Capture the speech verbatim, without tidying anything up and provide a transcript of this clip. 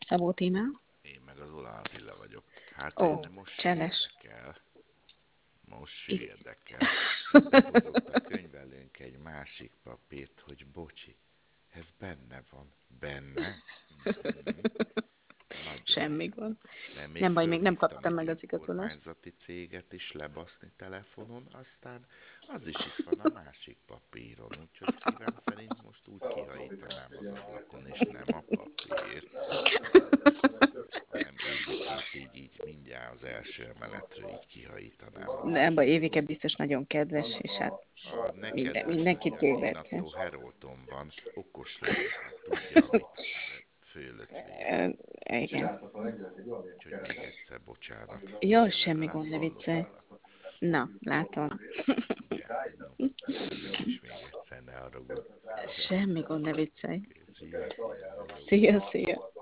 Szabó Tímea. Én meg az Ola Attila vagyok. Hát Ó, engem most se cseles. érdekel, most se I- érdekel. Behozott a könyvelőnk egy másik papírt, hogy bocsi, ez benne van. Benne? Mhm. Nagyon Semmi jó. gond. Mert még Nem baj, még nem fölhívtam kaptam egy meg az igazolást. önkormányzati céget is lebaszni telefonon, aztán az is itt van a másik papíron, úgyhogy szívem szerint most úgy kihajítanám az ablakon, és nem a papírt, hanem Évikét így, így mindjárt az első emeletről így kihajítanám az Nem baj, ablakon. Évike biztos nagyon kedves, és hát A, ne minden, mindenkit kedveskedjen, én kivethet. attól Herolton van, okos lány, hát tudja, amit fölött véve. Ö, Igen. Úgyhogy még egyszer bocsánat. Jó, De semmi legalább gond, ne viccelj. hallotta. Na, látom. Ugye? No, szívom is még egyszer, ne haragudj. Semmi gond, ne viccelj. Oké, szia, szia, hello. Szia, szia.